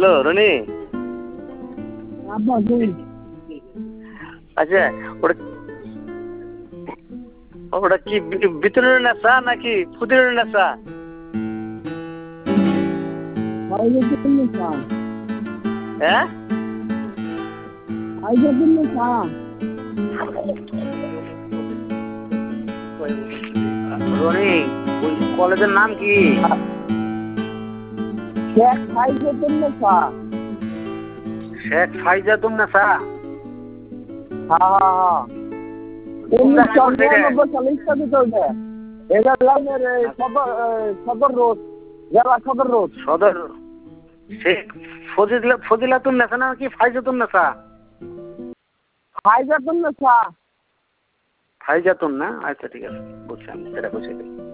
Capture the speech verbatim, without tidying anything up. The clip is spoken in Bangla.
হ্যালো রনি। আচ্ছা ওটা ওটা কি ভিতরের নেশা নাকি ফুদিরের নেশা? হ্যাঁ রনি ওই কলেজের নাম কি? শেখ ফাইজুদ্দিন নেশা। শেখ ফাইজাতুন নেশা। হ্যাঁ হ্যাঁ উনিশশো নিরানব্বই সালে স্থাপিত হয়েছে। এটা লাইনের সদর সদর রোড, জেলা সদর রোড। সদর শেখ ফজিলা ফজিলাতুন নেশা না কি ফাইজাতুন নেশা? ফাইজাতুন নেশা। ফাইজাতুন না, আচ্ছা ঠিক আছে বুঝছি আমি, সেটা বুঝে